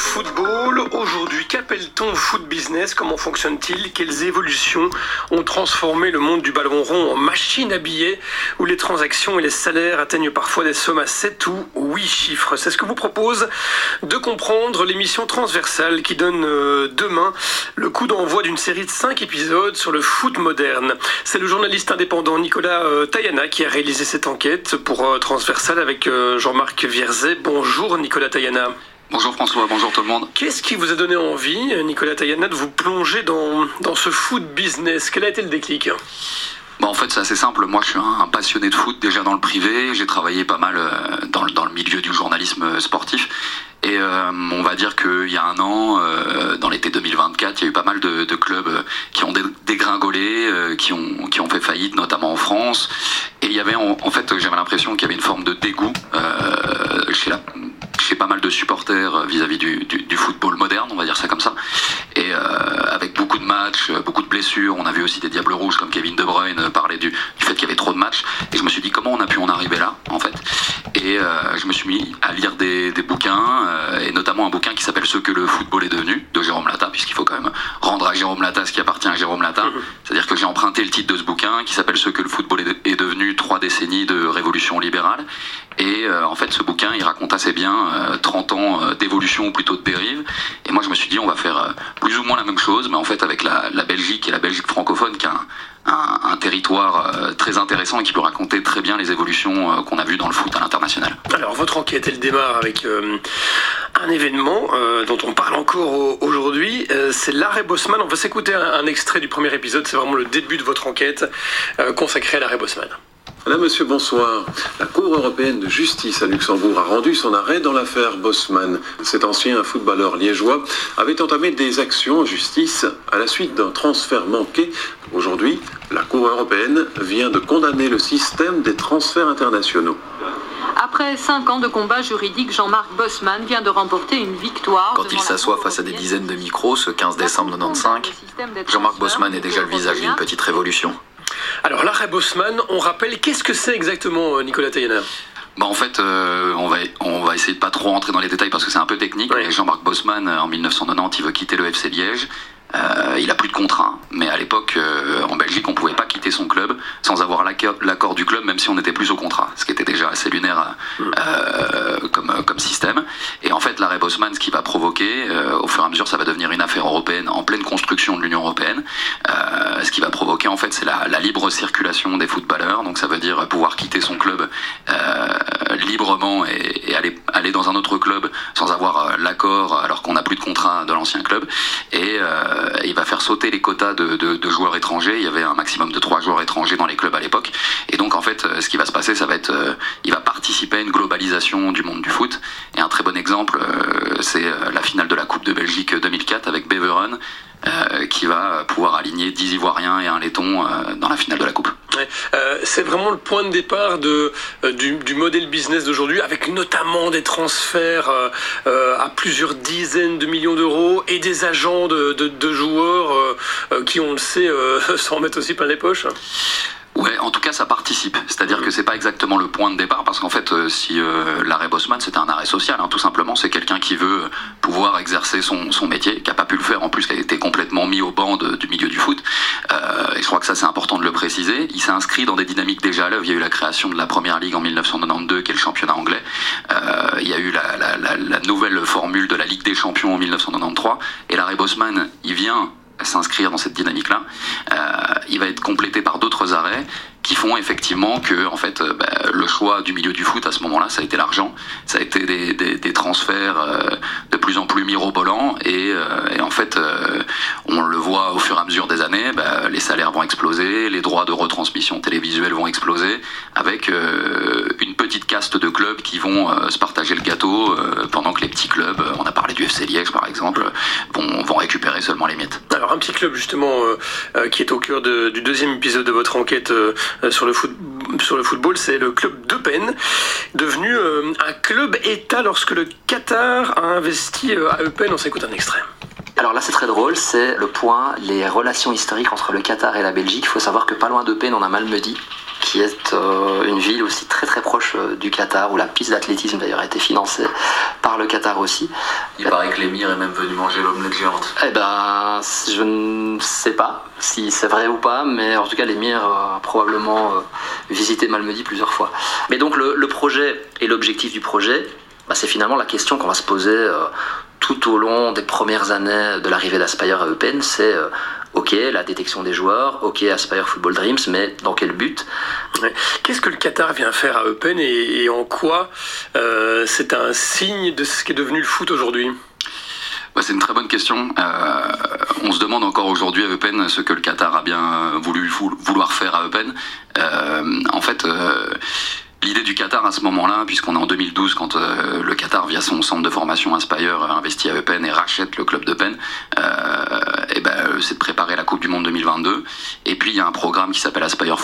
Football, aujourd'hui, qu'appelle-t-on foot business? Comment fonctionne-t-il? Quelles évolutions ont transformé le monde du ballon rond en machine à billets, où les transactions et les salaires atteignent parfois des sommes à 7 ou 8 chiffres? C'est ce que vous propose de comprendre l'émission transversale qui donne demain le coup d'envoi d'une série de 5 épisodes sur le foot moderne. C'est le journaliste indépendant Nicolas Tayana qui a réalisé cette enquête pour Transversal avec Jean-Marc Vierzet. Bonjour Nicolas Tayana. Bonjour François, bonjour tout le monde. Qu'est-ce qui vous a donné envie, Nicolas Tayana, de vous plonger dans ce foot business? Quel a été le déclic? En fait, c'est assez simple. Moi, je suis un passionné de foot déjà dans le privé. J'ai travaillé pas mal dans le milieu du journalisme sportif. Et on va dire qu'il y a un an, dans l'été 2024, il y a eu pas mal de clubs qui ont dégringolé, qui ont fait faillite, notamment en France. Et il y avait, en fait, j'avais l'impression qu'il y avait une forme de dégoût chez pas mal de supporters vis-à-vis du football moderne, on va dire ça comme ça. Et avec beaucoup de matchs, beaucoup de blessures, on a vu aussi des diables rouges comme Kevin De Bruyne parler du fait qu'il y avait trop de matchs. Et je me suis dit comment on a pu en arriver là, en fait. Et je me suis mis à lire des bouquins, et notamment un bouquin qui s'appelle Ce que le football est devenu, de Jérôme Latta, puisqu'il faut quand même rendre à Jérôme Latta ce qui appartient à Jérôme Latta. C'est-à-dire que j'ai emprunté le titre de ce bouquin qui s'appelle Ce que le football est devenu, 3 décennies de révolution libérale. Et en fait, ce bouquin, il raconte assez bien 30 ans d'évolution ou plutôt de dérive. Et moi, je me suis dit, on va faire plus ou moins la même chose, mais en fait avec la Belgique et la Belgique francophone, qui a un territoire très intéressant et qui peut raconter très bien les évolutions qu'on a vues dans le foot à l'international. Alors, votre enquête, elle démarre avec un événement dont on parle encore aujourd'hui. C'est l'arrêt Bosman. On va s'écouter un extrait du premier épisode. C'est vraiment le début de votre enquête consacrée à l'arrêt Bosman. Madame, monsieur, bonsoir. La Cour européenne de justice à Luxembourg a rendu son arrêt dans l'affaire Bosman. Cet ancien footballeur liégeois avait entamé des actions en justice à la suite d'un transfert manqué. Aujourd'hui, la Cour européenne vient de condamner le système des transferts internationaux. Après 5 ans de combat juridique, Jean-Marc Bosman vient de remporter une victoire. Quand il s'assoit face à des dizaines de micros ce 15 décembre 1995, Jean-Marc Bosman est déjà le visage d'une petite révolution. Alors l'arrêt Bosman, on rappelle, qu'est-ce que c'est exactement, Nicolas Tayana? En fait, on va essayer de pas trop rentrer dans les détails parce que c'est un peu technique. Ouais. Jean-Marc Bosman, en 1990, il veut quitter le FC Liège. Il a plus de contrat, mais à l'époque, en Belgique, on pouvait pas quitter son club sans avoir l'accord du club, même si on n'était plus au contrat, ce qui était déjà assez lunaire comme système. Et en fait, l'arrêt Bosman, ce qui va provoquer, au fur et à mesure, ça va devenir une affaire européenne en pleine construction de l'Union européenne. Ce qui va provoquer, en fait, c'est la libre circulation des footballeurs. Donc, ça veut dire pouvoir quitter son club librement et aller dans un autre club sans avoir l'accord, alors qu'on n'a plus de contrat de l'ancien club. Et il va faire sauter les quotas de joueurs étrangers. Il y avait un maximum de 3 joueurs étrangers dans les clubs à l'époque. Et donc, en fait, ce qui va se passer, ça va être, il va participer à une globalisation du monde du foot. Et un très bon exemple, c'est la finale de la Coupe de Belgique 2004 avec Beveren, qui va pouvoir aligner 10 Ivoiriens et un Letton dans la finale de la Coupe. Ouais, c'est vraiment le point de départ du modèle business d'aujourd'hui, avec notamment des transferts à plusieurs dizaines de millions d'euros et des agents de joueurs qui, on le sait, s'en mettent aussi plein les poches. Ouais, en tout cas, ça participe. C'est-à-dire que c'est pas exactement le point de départ, parce qu'en fait, si l'arrêt Bosman, c'était un arrêt social, tout simplement, c'est quelqu'un qui veut pouvoir exercer son métier, qui a pas pu le faire, en plus, qui a été complètement mis au banc du milieu du foot. Et je crois que ça, c'est important de le préciser. Il s'est inscrit dans des dynamiques déjà à l'œuvre. Il y a eu la création de la Première Ligue en 1992, qui est le championnat anglais. Il y a eu la nouvelle formule de la Ligue des Champions en 1993. Et l'arrêt Bosman, il vient s'inscrire dans cette dynamique-là. Il va être complété par d'autres arrêts qui font effectivement que, en fait, le choix du milieu du foot à ce moment-là, ça a été l'argent, ça a été des transferts de plus en plus mirobolants et en fait, on le voit au fur et à mesure des années, les salaires vont exploser, les droits de retransmission télévisuelle vont exploser, avec une petite caste de clubs qui vont se partager le gâteau pendant que les petits clubs, on a parlé du FC Liège par exemple, vont récupérer seulement les miettes. Alors un petit club justement qui est au cœur du deuxième épisode de votre enquête sur le football, c'est le club d'Eupen, devenu un club État lorsque le Qatar a investi à Eupen. On s'écoute un extrait. Alors là c'est très drôle, c'est le point, les relations historiques entre le Qatar et la Belgique. Il faut savoir que pas loin d'Eupen on a Malmedy, qui est une ville aussi très très proche du Qatar, où la piste d'athlétisme d'ailleurs a été financée par le Qatar aussi. Il paraît que l'émir est même venu manger l'omelette géante. Eh ben, je ne sais pas si c'est vrai ou pas, mais en tout cas l'émir a probablement visité Malmedy plusieurs fois. Mais donc le projet et l'objectif du projet, c'est finalement la question qu'on va se poser tout au long des premières années de l'arrivée d'Aspire à Eupen, c'est ok, la détection des joueurs, ok, Aspire Football Dreams, mais dans quel but ? Qu'est-ce que le Qatar vient faire à Eupen et en quoi c'est un signe de ce qui est devenu le foot aujourd'hui ? C'est une très bonne question. On se demande encore aujourd'hui à Eupen ce que le Qatar a bien vouloir faire à Eupen. En fait, l'idée du Qatar à ce moment-là, puisqu'on est en 2012, quand le Qatar, via son centre de formation Aspire, investit à Eupen et rachète le club d'Eupen, c'est de préparer la Coupe du Monde 2022. Et puis il y a un programme qui s'appelle Aspire